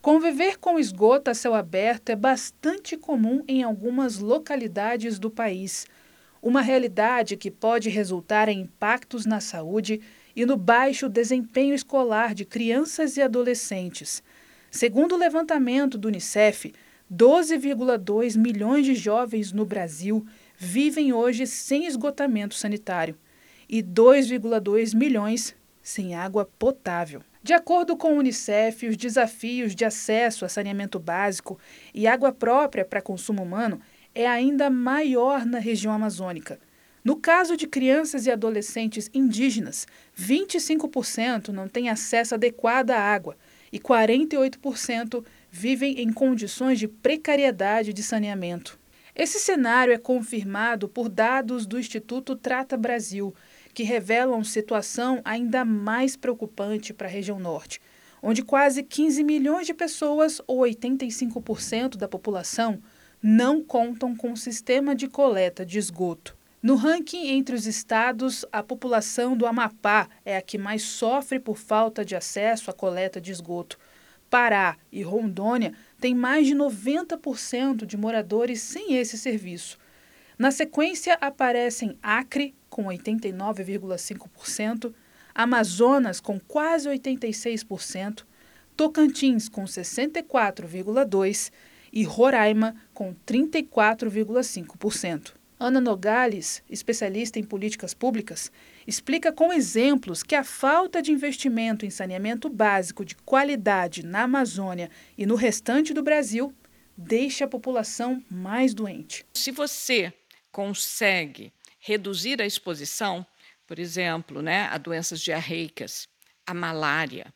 Conviver com esgoto a céu aberto é bastante comum em algumas localidades do país. Uma realidade que pode resultar em impactos na saúde e no baixo desempenho escolar de crianças e adolescentes. Segundo o levantamento do Unicef, 12,2 milhões de jovens no Brasil vivem hoje sem esgotamento sanitário e 2,2 milhões sem água potável. De acordo com o Unicef, os desafios de acesso a saneamento básico e água própria para consumo humano é ainda maior na região amazônica. No caso de crianças e adolescentes indígenas, 25% não têm acesso adequado à água e 48% vivem em condições de precariedade de saneamento. Esse cenário é confirmado por dados do Instituto Trata Brasil, que revelam situação ainda mais preocupante para a região norte, onde quase 15 milhões de pessoas, ou 85% da população, não contam com sistema de coleta de esgoto. No ranking entre os estados, a população do Amapá é a que mais sofre por falta de acesso à coleta de esgoto. Pará e Rondônia têm mais de 90% de moradores sem esse serviço. Na sequência, aparecem Acre, com 89,5%, Amazonas, com quase 86%, Tocantins, com 64,2% e Roraima, com 34,5%. Ana Nogales, especialista em políticas públicas, explica com exemplos que a falta de investimento em saneamento básico de qualidade na Amazônia e no restante do Brasil deixa a população mais doente. Se você consegue reduzir a exposição, por exemplo, a doenças diarreicas, a malária,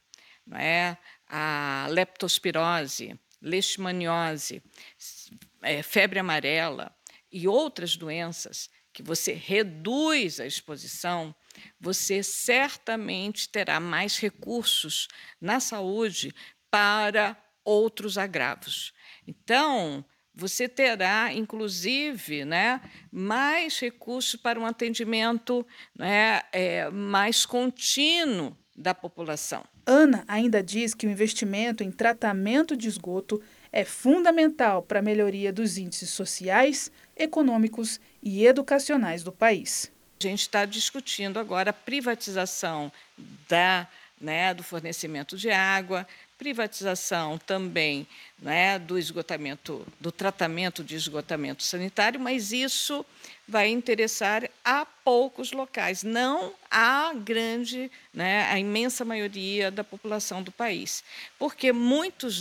a leptospirose, leishmaniose, febre amarela e outras doenças, que você reduz a exposição, você certamente terá mais recursos na saúde para outros agravos. Então, você terá, inclusive, mais recursos para um atendimento mais contínuo da população. Ana ainda diz que o investimento em tratamento de esgoto é fundamental para a melhoria dos índices sociais, econômicos e educacionais do país. A gente está discutindo agora a privatização do fornecimento de água, privatização também do esgotamento, do tratamento de esgotamento sanitário, mas isso vai interessar a poucos locais, não a grande, a imensa maioria da população do país, porque muitos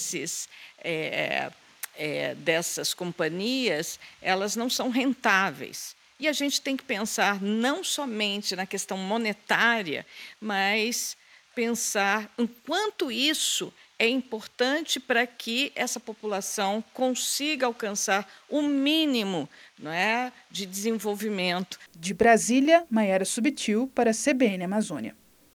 dessas companhias, elas não são rentáveis. E a gente tem que pensar não somente na questão monetária, mas pensar em quanto isso é importante para que essa população consiga alcançar o mínimo de desenvolvimento. De Brasília, Maiara Subtil para a CBN Amazônia.